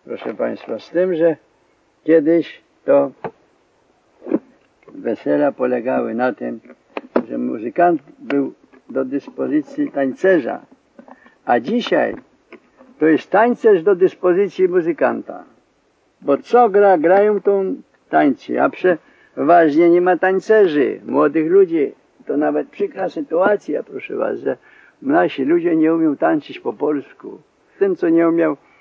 proszę Państwa, z tym, że kiedyś to wesela polegały na tym, że muzykant był do dyspozycji tańcerza, a dzisiaj to jest tańcerz do dyspozycji muzykanta. Bo co gra? Grają tą tańcy, a przeważnie nie ma tańcerzy, młodych ludzi. To nawet przykra sytuacja, proszę Was, że nasi ludzie nie umią tańczyć po polsku. Ten, co nie umiał